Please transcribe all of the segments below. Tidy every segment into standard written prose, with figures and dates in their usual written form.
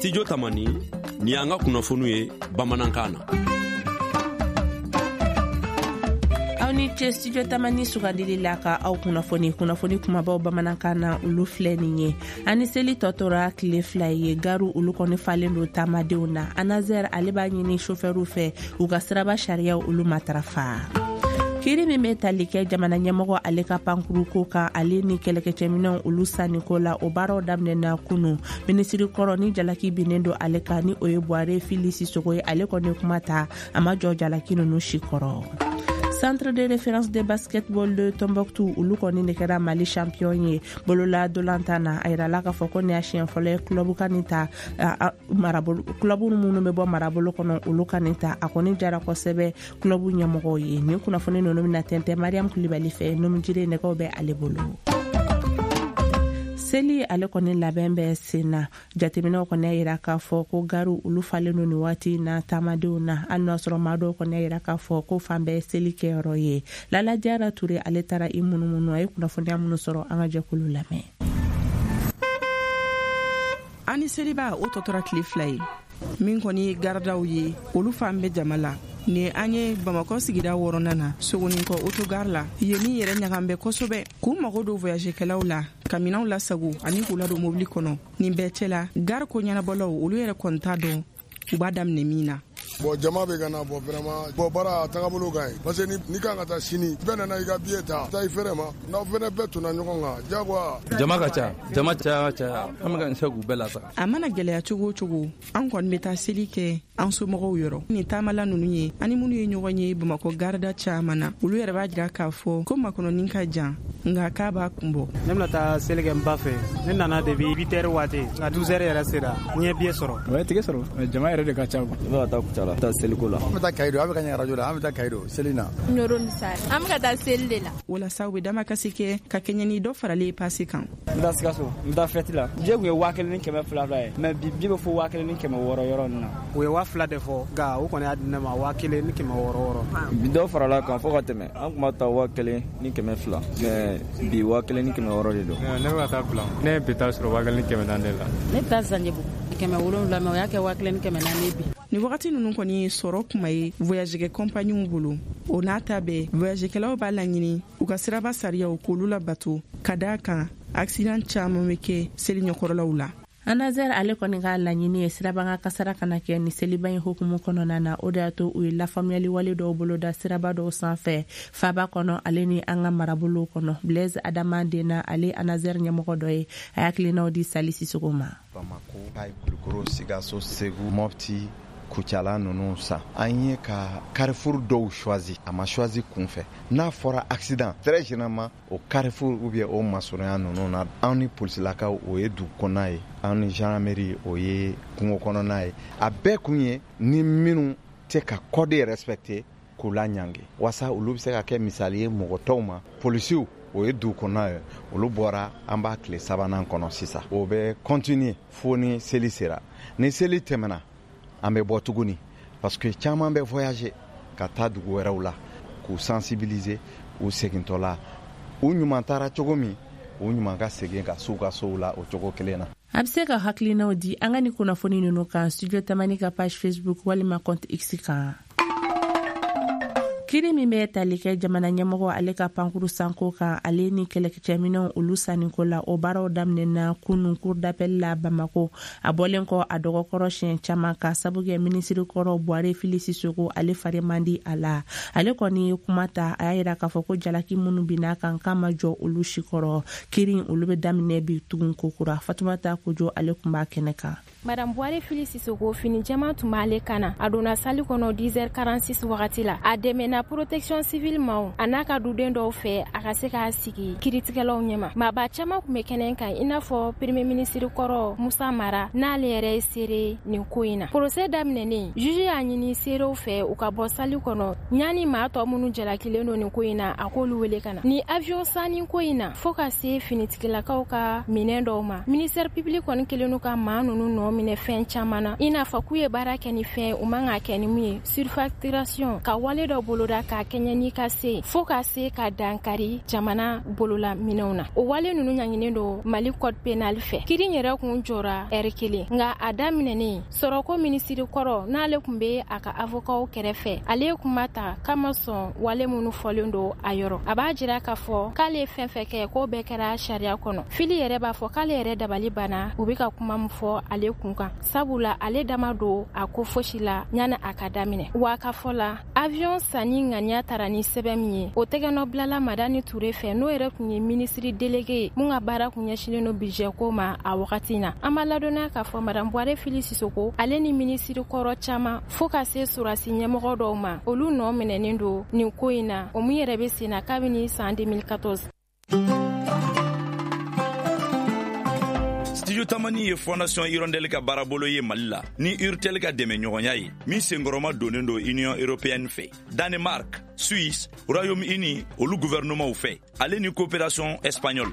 Studio Tamani ni anga kunnafoniw ye bamanankan na. Ni ce Studio Tamani sugandili la ka aw kunnafoni kumabaw bamanankan na olu filɛ nin ye ani seli tɔtora tile fila ye garu olu kɔni falen do tamadenw na Anazer ale b'a ɲini chauffeurw fɛ u ka siraba sariyaw olu matarafa. Kiri min bɛ tali kɛ jamana ɲɛmɔgɔ ale ka pankuru ko kan ale ni kɛlɛkɛcɛminɛw olu saniko la o baaraw daminɛna kunu minisiri kɔrɔ ni jalaki binnen do ale kan ni o ye Buhare Fili Sisoko ye ale kɔni kuma ta a ma jɔ jalaki ninnu si kɔrɔ. Centre de référence de basketball de Tombouctou olu kɔni de kɛra Mali champion ye bolola dolantana a yirala k'a fɔ ko ni a siɲɛ fɔlɔ ye club kani ta club minnu bɛ bɔ marabolo kɔnɔ olu kani ta a kɔni jara kosɛbɛ club ɲɛmɔgɔw ye ni kunnafoni ninnu bɛna tɛntɛn Mariam Kulibali fɛ numujire nɛgɛw bɛ ale bolo. Seli ale kɔni labɛn bɛ senna jateminɛw kɔni yira k'a fɔ ko garu olu falen do ni waati na tamadenw na hali n'a sɔrɔ maa dɔw kɔni yira k'a fɔ ko fan bɛɛ seli kɛyɔrɔ ye. Lala Jara Ture ale taara i munumunu a ye kunnafoniya minnu sɔrɔ an ka jɛkulu lamɛn. Ani seliba o tɔtɔra tile fila ye min kɔni ye gardaw ye olu fan bɛ jama la ni an ye Bamakɔ sigida 6nan na Sogoni kɔ autogare la ye min yɛrɛ ɲagan bɛ kosɛbɛ k'u mago don voyagekɛlaw la ka minɛnw lasago ani k'u ladon mobili kɔnɔ nin bɛɛ cɛla gare ko ɲɛnabɔlaw olu yɛrɛ kɔni t'a dɔn u b'a daminɛ min na. Bon jama bɛ ka na bɔ vraiment bon bara tagabolo ka ɲi parce que ni kan ka taa sini bɛɛ nana i ka billet ta taa i fɛrɛ ma n'aw fɛnɛ bɛɛ tonna ɲɔgɔn kan jagoya jama ka ca an bɛ ka nin se k'u bɛɛ lasa. A mana gɛlɛya cogo o cogo an kɔni bɛ taa seli kɛ an somɔgɔw yɔrɔ ni taamala ninnu ye ani minnu ye ɲɔgɔn ye Bamakɔ garda caman na olu yɛrɛ b'a jira k'a fɔ ko makɔnɔni ka jan nka k'a b'a kun bɔ. Ne bɛna taa seli kɛ n ba fɛ ne nana depuis 8 heures waati nka 12 heures yɛrɛ sera n ye billet sɔrɔ. O ye tigɛ sɔrɔ jama yɛrɛ de ka ca. I bɛ ka taa Kucala taa seliko la. An bɛ taa Kayido an bɛ ka ɲɛ radio la an bɛ taa Kayido seli na. Noro Misari an bɛ ka taa seli de la. Walasa u bɛ damakasi kɛ ka kɛɲɛ ni dɔ faralen passe kan. N bɛ taa Sikaso n bɛ taa fête la billet kun ye 1200 ye mais bi billet bɛ fɔ 1600 yɔrɔ ninnu na. U ye 2000 de fɔ nka o kɔni y'a di ne ma 1600. Bi dɔ farala kan fɔ ka tɛmɛ an tun b'a ta 1200 mais bi 1600 de don. Ne bɛ ka taa Bulan ne bɛ taa sɔrɔ 1400 de la. Ne bɛ taa Zanjebu 700 mais o y'a kɛ 1400 bi. Ni wagati ninnu kɔni ye sɔrɔ kuma ye voyagekɛ compagniw bolo o n'a ta bɛɛ voyagekɛlaw b'a laɲini u ka siraba sariyaw k'olu labato ka d'a kan accident caman bɛ kɛ seli ɲɛkɔrɔlaw la. Anazer ale kɔni ka laɲini ye sirabanga kasara kana kɛ ni seliba in hukumu kɔnɔna na o de y'a to u ye lafaamuyali wale dɔw boloda siraba dɔw sanfɛ faba kɔnɔ ale ni an ka marabolo kɔnɔ Blaise Adama Dena ale Anazer ɲɛmɔgɔ dɔ ye a hakilinaw di Sali Sisoko ma. Bamako, Kulukoro, Sikaso, Segu, Mopti, Kucala ninnu sa an ye ka carrefour dɔw choisi a ma choisi kunfɛ n'a fɔra accident très généralement o carrefour ou bien o masɔrɔya ninnu na an ni polisilakaw o ye dugu kɔnɔna ye an ni gendarmerie o ye kungo kɔnɔna ye a bɛɛ kun ye ni minnu tɛ ka code respecter k'u la ɲange wasa olu bɛ se ka kɛ misali ye mɔgɔ tɔw ma polisiw o ye dugu kɔnɔna ye olu bɔra an b'a tile 3nan kɔnɔ sisan o bɛ continuer fo ni seli sera ni seli tɛmɛna an bɛ bɔ tuguni parce que caman bɛ voyager ka taa dugu wɛrɛw la k'u sensibiliser u segintɔ la u ɲuman taara cogo min u ɲuman ka segin ka s'u ka sow la o cogo kelen na. A bɛ se ka hakilinaw di an ka ni kunnafoni ninnu kan Studio Tamani ka page Facebook walima compte X kan. Kiri min bɛ tali kɛ jamana ɲɛmɔgɔ ale ka pankuru sanko kan ale ni kɛlɛkɛcɛminɛw olu saniko la o baaraw daminɛna kunun cour d'appel la Bamako a bɔlen kɔ a dɔgɔkɔrɔ siɲɛ caman ka sabu kɛ minisiri kɔrɔ Buhare Fili Sisoko ale fari man di a la ale kɔni ye kuma ta a y'a yira k'a fɔ ko jalaki minnu binna kan k'a ma jɔ olu si kɔrɔ kiri olu bɛ daminɛ bi tugun kokura Fatumata Kojo ale kun b'a kɛnɛ kan. Madame Buhare Fili Sisoko fini jama tun b'ale kana a donna sali kɔnɔ 10h46 wagati la a dɛmɛna protection civile ma a n'a ka duden dɔw fɛ a ka se k'a sigi kiritigɛlaw ɲɛma maaba caman kun bɛ kɛnɛ kan i n'a fɔ premier ministre kɔrɔ Musa Mara n'ale yɛrɛ ye seere nin ko in na procès daminɛnen juge y'a ɲini seerew fɛ u ka bɔ sali kɔnɔ ɲani maa tɔ minnu jalakilen don nin ko in na a k'olu wele ka na ni avion sanni ko in na fo ka se finitigilakaw ka minɛn dɔw ma ministère public kɔni kelen n'u ka maa ninnu nɔ minɛ fɛn caman na i n'a fɔ k'u ye baara kɛ ni fɛn u man ka kɛ ni mun ye surfacturation ka wale dɔ boloda k'a kɛɲɛ n'i ka se fo ka se ka dankari jamana bolola minɛw na o wale ninnu ɲaŋinen do Mali code pénal fɛ kiri yɛrɛ kun jɔra heure kelen nka a daminɛnen sɔrɔko minisiri kɔrɔ n'ale kun be a ka avocat kɛrɛfɛ ale kuma ta kama sɔn wale minnu fɔlen do a yɔrɔ a b'a jira k'a fɔ k'ale ye fɛn fɛn kɛ k'o bɛɛ kɛra sariya kɔnɔ fili yɛrɛ b'a fɔ k'ale yɛrɛ dabali banna u be ka kuma min fɔ ale kun kan sabula ale dama do a ko fosi la ɲani a ka daminɛ wa ka fɔ la avion sanni ŋaniya tara ni sɛbɛn min ye o tɛgɛnɔ bilala Madani Ture fɛ n'o yɛrɛ kun ye ministre délégué mun ka baara kun ɲɛsinnen do budget ko ma a wagati na an b'a ladɔnniya k'a fɔ Madame Buhari Fili Sisoko ale ni ministre kɔrɔ caman fo ka se surasi ɲɛmɔgɔ dɔw ma olu nɔ minɛnen do nin ko in na o mun yɛrɛ be sen na kabini san 2014. Studio Tamani ye Fondation Hirondelle ka baarabolo ye Mali la ni Urtel ka dɛmɛ ɲɔgɔnya ye min senkɔrɔma donnen do Union Européenne fɛ Danemark, Suisse, Royaume-Uni olu gouvernement fɛ ale ni coopération espagnole.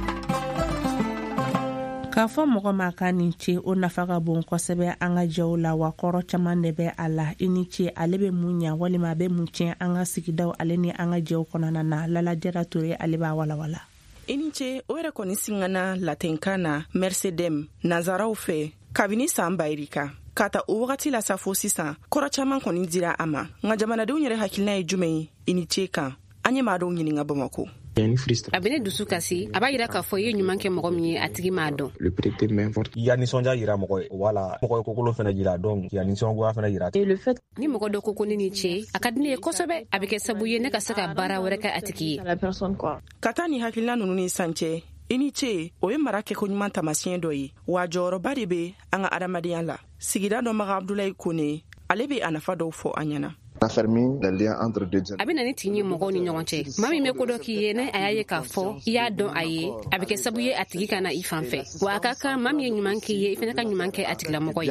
K'a fɔ mɔgɔ ma ka nin ce o nafa ka bon kosɛbɛ an ka jɛw la wa kɔrɔ caman de bɛ a la i ni ce ale bɛ mun ɲa walima a bɛ mun tiɲɛ an ka sigidaw ale ni an ka jɛw kɔnɔna na Lala Jara Ture ale b'a walawala. I ni ce o yɛrɛ kɔni singana latenkan na Mercedem nazaraw fɛ kabini san bayirika ka ta o wagati la sa fo sisan kɔrɔ caman kɔni dira a ma nka jamanadenw yɛrɛ hakilina ye jumɛn ye i ni ce kan an ye maadenw ɲininka Bamako. A bɛ ne dusu kasi a b'a yira k'a fɔ i ye ɲuman kɛ mɔgɔ min ye a tigi m'a dɔn. I ya nisɔndiya yira mɔgɔ ye wala mɔgɔ ye kokolo fana yira donc i ya nisɔngoya fana yira. Ni mɔgɔ dɔ ko ko ne ni ce a ka di ne ye kosɛbɛ a bɛ kɛ sabu ye ne ka se ka baara wɛrɛ kɛ a tigi ye. Ka taa ni hakilina ninnu ni san cɛ i ni ce o ye mara kɛko ɲuman tamasiyɛn dɔ ye wa jɔyɔrɔba de bɛ an ka adamadenya la sigida dɔnbaga Abdulayi Kone ale bɛ a nafa dɔw fɔ an ɲɛna. A bɛ na ni tigi ye mɔgɔw ni ɲɔgɔn cɛ maa min bɛ ko dɔ k'i ye ne a y'a ye k'a fɔ i y'a dɔn a ye a bɛ kɛ sabu ye a tigi ka na i fan fɛ wa a ka kan maa min ye ɲuman k'i ye i fana ka ɲuman kɛ a tigilamɔgɔ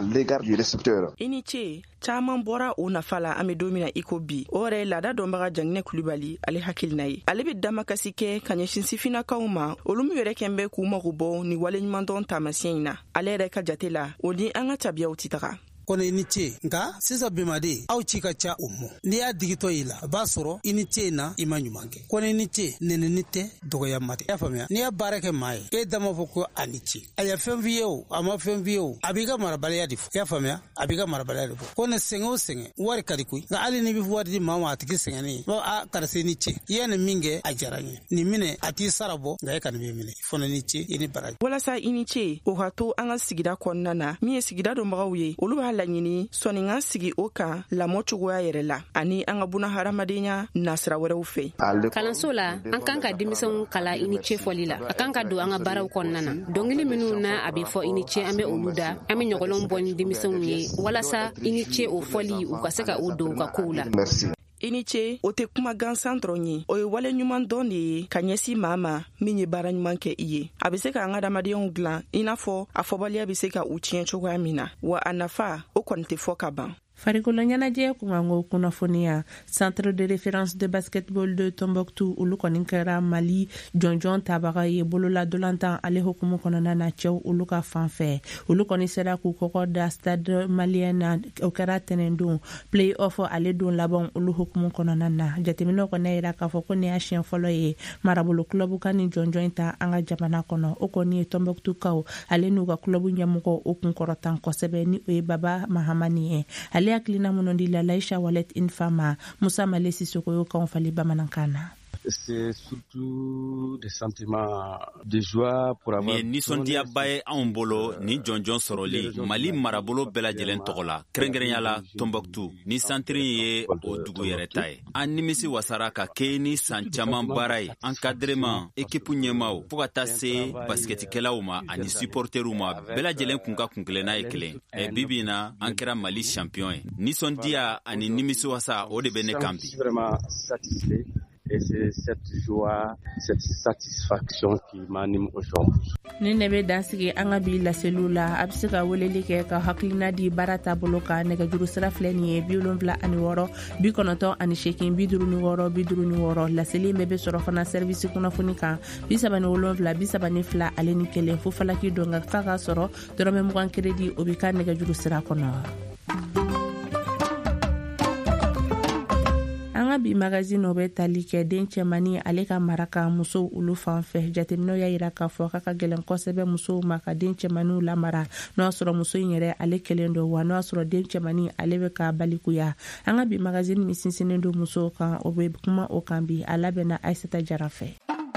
ye. I ni ce caman bɔra o nafa la an bɛ don min na i ko bi o yɛrɛ ye laada dɔnbaga Janginɛ Kulibali ale hakilina ye ale bɛ damakasi kɛ ka ɲɛsin sifinnakaw ma olu min yɛrɛ kɛn bɛ k'u mago bɔ ni waleɲumandɔn taamasiyɛn in na ale yɛrɛ ka jate la o ni an ka tabiyaw ti taga. Kɔnɔ i ni ce nka sisan bimade aw ci ka ca o mɔ n'i y'a digitɔ i la a b'a sɔrɔ i ni ce na i ma ɲuman kɛ kɔnɔ i ni ce nɛnɛni tɛ dɔgɔya ma tɛ i y'a faamuya n'i y'a baara kɛ maa ye e dama fɔ ko a ni ce a ye fɛn f'i ye o a ma fɛn f'i ye o a b'i ka marabaliya de fɔ i y'a faamuya a b'i ka marabaliya de fɔ ko ne sɛgɛn o sɛgɛn wari ka di koyi nka hali n'i bɛ wari di maa ma a tigi sɛgɛnnen bon a karisa i ni ce i ye nin min kɛ a diyara n ye nin minɛ a t'i sara bɔ nka e ka nin bɛ minɛ fana ni ce i ni baraji. Walasa i ni ce o ka to an ka sigida kɔnɔna na min ye sigida dɔnbagaw ye olu b'a laɲini sɔnni ka sigi o kan lamɔ cogoya yɛrɛ la ani an ka buna hadamadenya nasira wɛrɛw fɛ. Kalanso la an kan ka denmisɛnw kala i ni ce fɔli la a kan ka don an ka baaraw kɔnɔna na dɔnkili minnu na a bɛ fɔ i ni ce an bɛ olu da an bɛ ɲɔgɔnlɔn bɔ ni denmisɛnw ye walasa i ni ce o fɔli u ka se ka o don u ka kow la. I ni ce o tɛ kuma gansan dɔrɔn ye o ye wale ɲuman dɔn de ye ka ɲɛsin maa ma min ye baara ɲuman kɛ i ye a bɛ se ka an ka adamadenw dilan i n'a fɔ a fɔbaliya bɛ se ka u tiɲɛ cogoya min na wa a nafa o kɔni tɛ fɔ ka ban. Farikolo ɲɛnajɛ kunkanko kunnafoniya Centre de référence de basketball de Tombouctou olu kɔni kɛra Mali jɔnjɔn tabaga ye bololadɔlantan ale hukumu kɔnɔna na cɛw olu ka fanfɛ olu kɔni sera k'u kɔkɔ da stade malien na o kɛra tɛnɛndon play-off ale don laban olu hukumu kɔnɔna na jateminɛw kɔni yira k'a fɔ ko ne y'a siɲɛ fɔlɔ ye marabolo club ka ni jɔnjɔn ta an ka jamana kɔnɔ o kɔni ye Tombouctou kaw ale n'u ka club ɲɛmɔgɔ o kun kɔrɔtan kosɛbɛ ni o ye Baba Mahamani ye ale hakilina minnu di la Laisha Walet Infama Musa Male Sisoko yo kan fali bamanankan na. C'est surtout des sentiments de joie pour avoir. Ni nisɔndiyaba ye anw bolo ni jɔnjɔn sɔrɔli Mali marabolo bɛɛ lajɛlen tɔgɔ la kɛrɛnkɛrɛnya la Tombouctou ni santiri ye o dugu yɛrɛ ta ye an nimisi wasara ka kɛ ni san caman baara ye encadrement équipe ɲɛmaw fo ka taa se basketikɛlaw ma ani supporterw ma bɛɛ lajɛlen kun ka kunkelenna ye kelen bibi na an kɛra Mali champion ye nisɔndiya ani nimisi wasa o de bɛ ne kan bi. Et c'est cette joie, cette satisfaction qui m'anime aujourd'hui. ni ne be dansigi an ka bi laseliw la a bɛ se ka weleli kɛ ka hakilina di baara taabolo kan nɛgɛjuru sira filɛ nin ye 76 98 56 56 laseli bɛ sɔrɔ fana service kunnafoni kan 37 32 ale ni kelen fo falaki don ka fa ka sɔrɔ dɔrɔmɛ 20 crédit o bi ka nɛgɛjuru sira kɔnɔ. Bi magazine o bɛ tali kɛ den cɛmani ale ka maraka muso olu fan fɛ jateminɛw y'a yira k'a fɔ ka gɛlɛn kosɛbɛ musow ma ka den cɛmaniw lamara n'o y'a sɔrɔ muso in yɛrɛ ale kelen don wa n'o y'a sɔrɔ den cɛmani ale bɛ ka balikuya. An ka bi magazine min sinsinnen don musow kan o bɛ kuma o kan bi a labɛnna Aïssata Jara fɛ.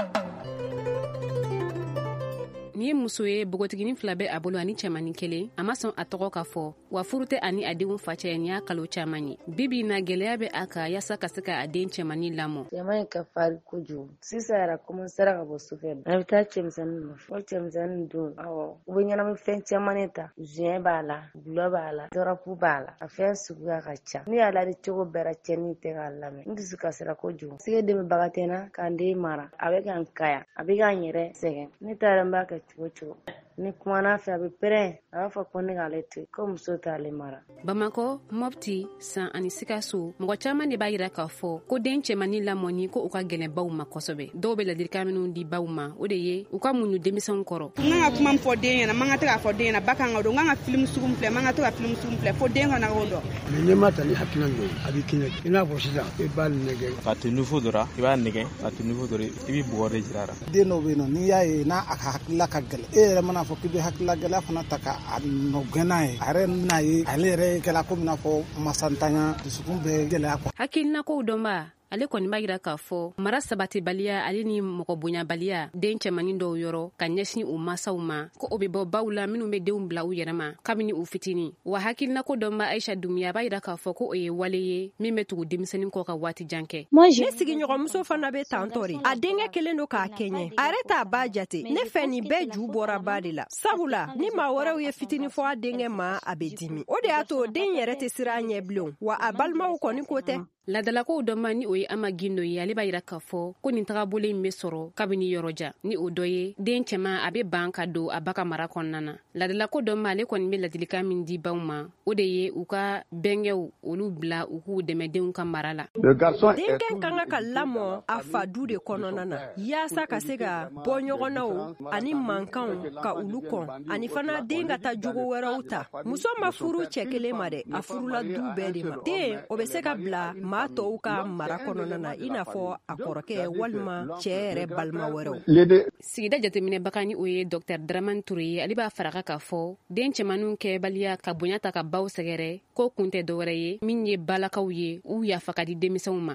Ni ye muso ye bogotigini fila bɛ a bolo ani cɛmani kelen a ma sɔn a tɔgɔ ka fɔ wa furu tɛ ani a denw facɛ ni y'a kalo caman ye bibi na gɛlɛya bɛ a kan yaasa ka se ka a den cɛmani lamɔ. Cɛman ka fari kojugu sisan yɛrɛ commencera ka bɔ sufɛ a bɛ taa cɛmisɛnnin nɔfɛ o cɛmisɛnnin don u bɛ ɲɛnami fɛn caman ta zuɲɛ b'a la gulɔ b'a la dɔrɔpu b'a la a fɛn suguya ka ca ni y'a ladi cogo bɛɛ cɛnni tɛ k'a lamɛn n dusu kasira kojugu sigi dɛmɛbaga tɛ n na k'an den mara a bɛ k'an kaya a bɛ k'an yɛrɛ sɛgɛn ne taara n b'a kɛ cogo ni kumana fɛ a bɛ pɛrɛn a b'a fɔ ko ne k'ale to ko muso t'ale mara. Bamakɔ, Mopti, San ani Sikaso mɔgɔ caman de b'a yira k'a fɔ ko den cɛmani lamɔni ko u ka gɛlɛn baw ma kosɛbɛ dɔw bɛ ladilikan minnu di baw ma o de ye u ka muɲu denmisɛnw kɔrɔ. N ka kuma fɔ den ɲɛna man ka tɛ k'a fɔ den ɲɛna ba kan ka don n ka film sugu min filɛ man ka to ka film sugu filɛ fo den kana o dɔn. Mais n'i ma ta ni hakilina dɔ ye a b'i kɛɲɛ i n'a fɔ sisan i b'a nɛgɛ ka to niveau dɔ la i b'a nɛgɛ ka to niveau dɔ la i b'i bugɔ de jira la. Den dɔw bɛ yen nɔ n'i y'a ye n'a a ka hakilila ka gɛlɛn e yɛrɛ mana fɔ k'i bɛ hakilila gɛlɛya fana ta ka a nɔgɛn n'a ye a yɛrɛ bɛna ye ale yɛrɛ kɛla ko mina fɔ masantanya dusukun bɛ gɛlɛya kɔ. Hakilina kow dɔnba ale kɔni b'a yira k'a fɔ mara sabatibaliya ale ni mɔgɔ bonyabaliya den cɛmani dɔw yɔrɔ ka ɲɛsin u masaw ma ko o bɛ bɔ baw la minnu bɛ denw bila u yɛrɛ ma kabini u fitini wa hakilina ko dɔnba Aisha Dumiya b'a yira k'a fɔ ko o ye wale ye min bɛ tugu denmisɛnnin kɔ ka waati jan kɛ. Ne sigiɲɔgɔnmuso fana bɛ tantɔ de a denkɛ kelen don k'a kɛɲɛ a yɛrɛ t'a ba jate ne fɛ nin bɛɛ ju bɔra ba de la sabula ni maa wɛrɛw ye fitini fɔ a denkɛ ma a bɛ dimi o de y'a to den yɛrɛ tɛ siran a ɲɛ bilen wa a balimaw kɔni ko tɛ. Ladalakow dɔnba ni o ye Ama Gindo ye ale b'a yira k'a fɔ ko nin tagabolo in bɛ sɔrɔ kabini yɔrɔja ni o dɔ ye den cɛman a bɛ ban ka don a ba ka mara kɔnɔna na. Ladalako dɔnba ale kɔni bɛ ladilikan min di baw ma o de ye u ka bɛnkɛw olu bila u k'u dɛmɛ denw ka mara la. Denkɛ kan ka lamɔ a fa du de kɔnɔna na yaasa ka se ka bɔ ɲɔgɔnnaw ani mankanw ka olu kɔn ani fana den ka taa jogo wɛrɛw ta muso ma furu cɛ kelen ma dɛ a furula du bɛɛ de ma den o bɛ se ka bila maa tɔw ka mara kɔnɔna na i n'a fɔ a kɔrɔkɛ walima cɛ yɛrɛ balima wɛrɛw. Sigida jateminɛbaga ni o ye Dr Dramane Touré ye ale b'a faraka k'a fɔ den cɛmaninw kɛbaliya ka bonya ta ka baw sɛgɛrɛ ko kun tɛ dɔwɛrɛ ye min ye balakaw ye u yafa ka di denmisɛnw ma.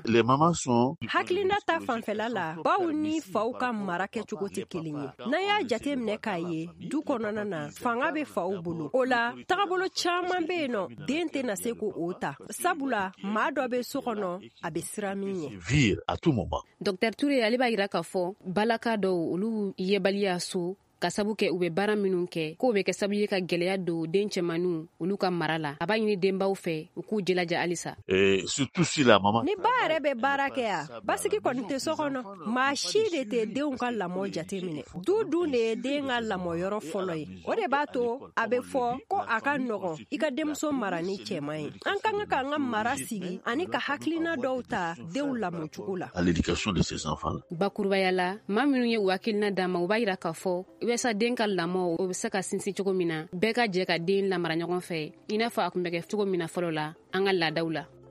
Hakilina ta fanfɛla la baw ni faw ka mara kɛcogo tɛ kelen ye n'an y'a jateminɛ k'a ye du kɔnɔna na fanga bɛ faw bolo o la tagabolo caman bɛ yen nɔ den tɛ na se ko o ta sabula maa dɔ bɛ so kɔnɔ a bɛ siran min ye. Dr Touré ale b'a yira k'a fɔ balaka dɔw olu yebaliya so ka sabu kɛ u bɛ baara minnu kɛ k'o bɛ kɛ sabu ye ka gɛlɛya don den cɛmaninw olu ka mara la a b'a ɲini denbaw fɛ u k'u jilaja halisa. Ni ba yɛrɛ bɛ baara kɛ yan basigi kɔni tɛ so kɔnɔ maa si de tɛ denw ka lamɔ jate minɛ du dun de ye den ka lamɔyɔrɔ fɔlɔ ye o de b'a to a bɛ fɔ ko a ka nɔgɔn i ka denmuso mara ni cɛman ye an ka kan k'an ka mara sigi ani ka hakilina dɔw ta denw lamɔcogo la. Bakurubaya la maa minnu ye u hakilina d'a ma u b'a yira k'a fɔ walasa den ka lamɔ o bɛ se ka sinsin cogo min na bɛɛ ka jɛ ka den lamara ɲɔgɔn fɛ i n'a fɔ a kun bɛ kɛ cogo min na fɔlɔ la an ka laadaw la.